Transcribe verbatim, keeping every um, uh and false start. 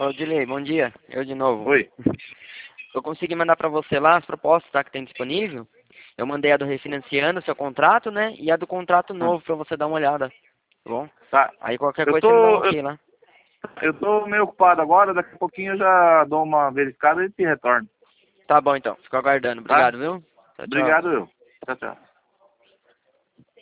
Ô, Dilei, bom dia. Eu de novo. Oi. Eu consegui mandar para você lá as propostas, tá, que tem disponível. Eu mandei a do refinanciando seu contrato, né? E a do contrato Ah, novo para você dar uma olhada, tá bom? Tá. Aí qualquer Eu coisa você me dá um tô, eu, ok lá. eu tô meio ocupado agora, daqui a pouquinho eu já dou uma verificada e te retorno. Tá bom então, fico aguardando. Tá? Obrigado, viu? Tchau, tchau. Obrigado, eu. Tchau, tchau.